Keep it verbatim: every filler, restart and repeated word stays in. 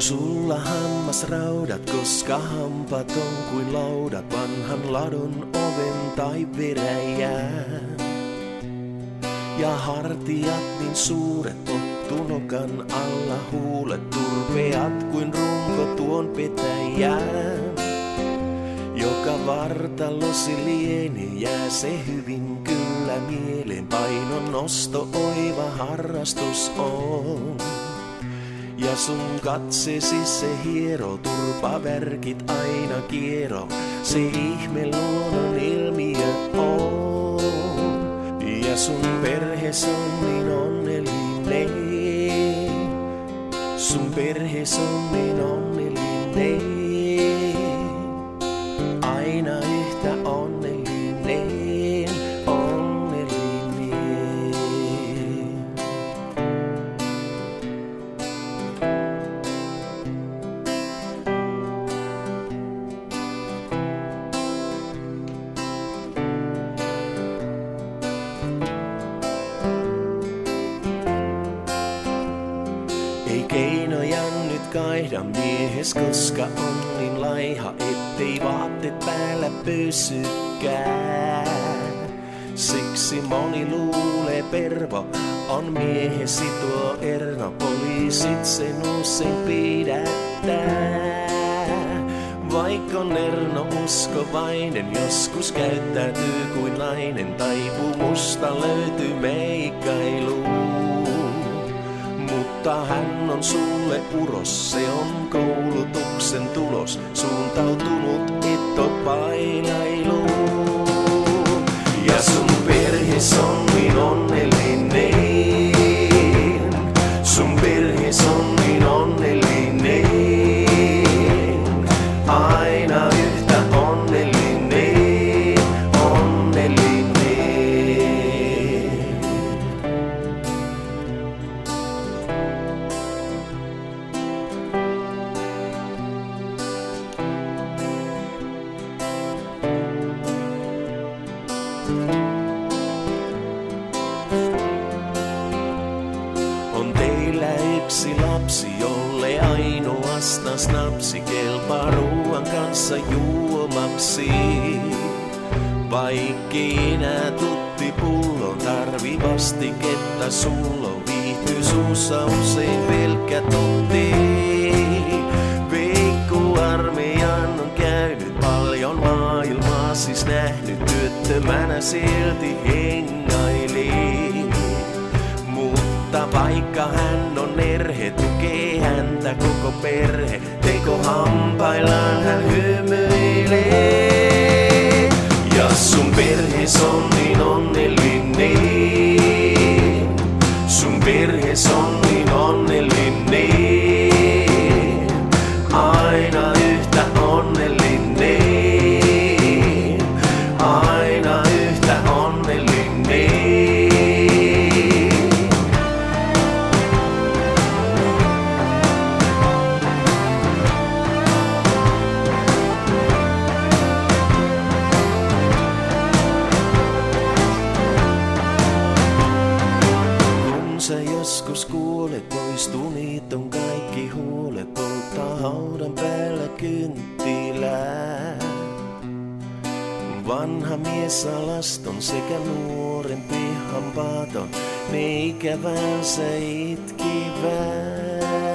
sulla hammasraudat, koska hampaat on kuin laudat vanhan ladon oven tai veräjään. Ja hartiat niin suuret, pottunokan alla huulet turpeat kuin runko tuon petäjään. Joka vartalosi lieni jää se hyvin kyllä mieleen, painon nosto oiva harrastus on. Ja sun katsesi se hiero, turpavärkit aina kiero, se ihme luonnon ilmiö on. Ja sun perhes on niin onnellinen, sun perhes on niin onnellinen, aina yhtä onnellinen, onnellinen. Ei keinoja nyt kaihda miehes, koska on niin laiha, ettei vaatteet päällä pysykään. Siksi moni luulee pervo on miehesi tuo erno, poliisit sen usein pidättää. Vaikka on erno uskovainen, joskus käyttäytyy kuin nainen, taipuu musta löytyy meikkailuun. Mutta hän on sulle uros, se on koulutuksen tulos, suuntautunut et oo bailailuun. Ja sun perhes on niin onnellinen, sun perhes on niin onnellinen, aina yhtä onnellinen, onnellinen. On teillä yksi lapsi, jolle ainoastaan snapsi kelpaa ruoan kanssa juomaksi. Vaikki enää tutti pullon, tarvi vastiketta sullo, viihtyy suussa usein pelkkä totti. Veikko armeijan on käynyt paljon maailmaa, siis nähnyt, työttömänä silti hengaili. Mutta vaikka hän on erhe, tukee häntä koko perhe, teko hampaillaan hän hymyilee. Ja sun perhes on niin onnellinen, sun perhes on niin onnellinen, aina yhtä onnellinen, aina yhtä onnellinen. Sä joskus kuolet, poistuu niiton kaikki huolet, polttaa haudan päällä kynttilää. Vanha mies alaston sekä nuorempi hampaaton, ne ikävänsä itkivät.